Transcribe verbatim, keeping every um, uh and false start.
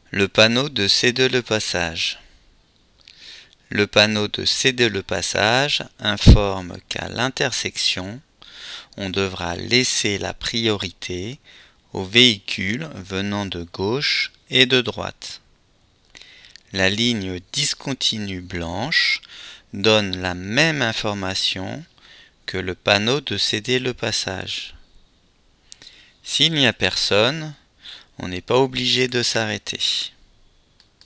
Le panneau de céder le passage. Le panneau de céder le passage informe qu'à l'intersection, on devra laisser la priorité aux véhicules venant de gauche et de droite. La ligne discontinue blanche donne la même information que le panneau de céder le passage. S'il n'y a personne, on n'est pas obligé de s'arrêter.